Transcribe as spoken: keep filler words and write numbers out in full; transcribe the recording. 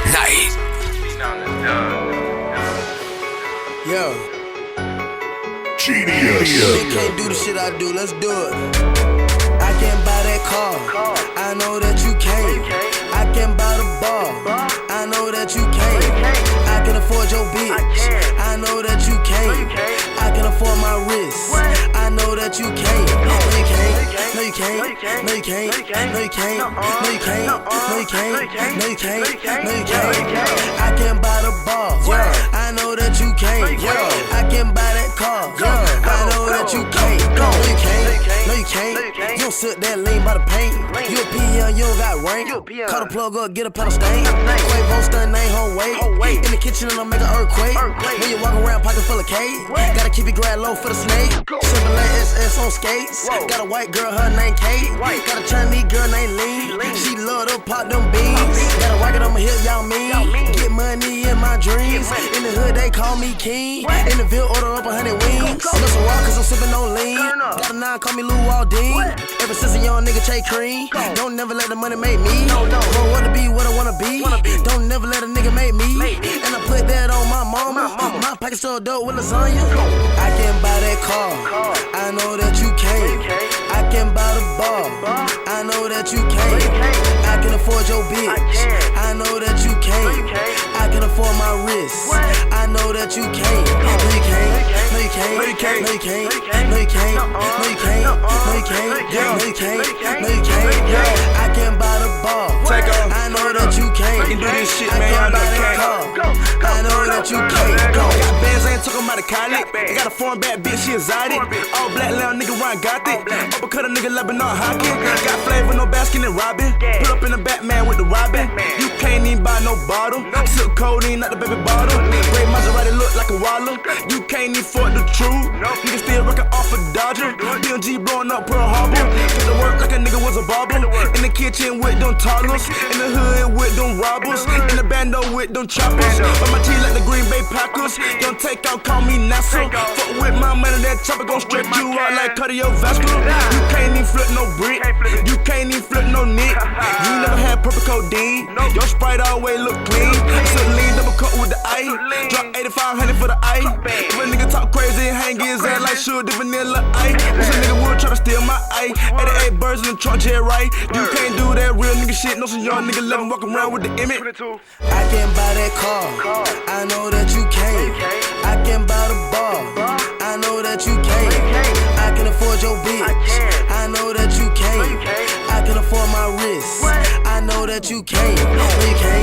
Night. Yo. Genius. They can't do the shit I do, let's do it. I can't buy that car, I know that you can't. I can buy the bar, I know that you can't. I can afford your bitch, I know that you can't. I can afford my wrist, I know that you can't. No you can't, no you can't, no you can't, no you can't, no you can't, no you can't, no you can't, no you can't. I can buy the bar, I know that you can't. I can buy that car, I know that you can't. No you can't, no you can't. You don't sit there lean by the paint. You a P M, you don't got rank. Call the plug up, get a pedal stain. Quavo stun ain't whole weight. In the kitchen and I'll make an earthquake. When you walk around pocket full of cake, gotta keep your grad low for the snake. Chevrolet S S on skates. Got a white girl, her name Kate. Got a Chinese girl named Lean. She love to pop them beans. Got a rocket on my hip, y'all mean. Get money in my dreams. In the hood they call me king. In the Ville order up a hundred wings. No some raw cause I'm sipping on lean. Got a nine, call me Lou Aldine. Ever since a young nigga Che Cream. Don't never let the money make me. Grow up to be what I wanna be. Don't never let a nigga make me. And I put that on my mama. My pocket so dope with lasagna. I can buy that car, I know that you can't. I can buy the bar, I know that you can't. I can afford your bitch, I know that you can't. I can afford my wrist, I know that you can't. No you can't, no you can't, no you can't, no you can't, no you can't, no you can't, no you can't, no you can't, no you can't. I can buy the bar, I know that you can't. I can do this shit, I man, can y'all know buy that car, I know that you can't. Got bands, I ain't talking about a college. I got a foreign bad bitch, she exotic. All black little nigga run gothic. Uppercut a nigga Lebanon hockey. Got flavor, no Baskin and Robin. Put up in the Batman with the Robin. You can't even buy no bottle. Silk codeine, not the baby bottle. Great Maserati look like a wallow. You can't even afford the truth. Nigga still rockin' off a Dodger. D M G blowing up Pearl Harbor. Get to work like a nigga was a barber. In the kitchen with them toddlers. In the hood with them robbers. In the bando with them choppers. On my teeth like the Green Bay Packers. Don't take out, call me NASA. Fuck with my money, that chopper gon' stretch you out like cardiovascular. You can't even flip no brick. You can't even flip no nick. You never had purple codeine. Your Sprite always look clean. So lean double cut with the ice. Drop eighty-five hundred for the ice. If a nigga talk crazy and hang his head like sugar, the vanilla ice. This a nigga would try to steal my ice. eighty-eight birds in the trunk, J right. You can't do that real nigga shit. No some young nigga let him walk around with the image. I can buy that car, I know that you can't. I can buy the bar, I know that you can't. I can afford your bitch, I know that you can't. I can afford my wrist, I know that you can't. No you can't.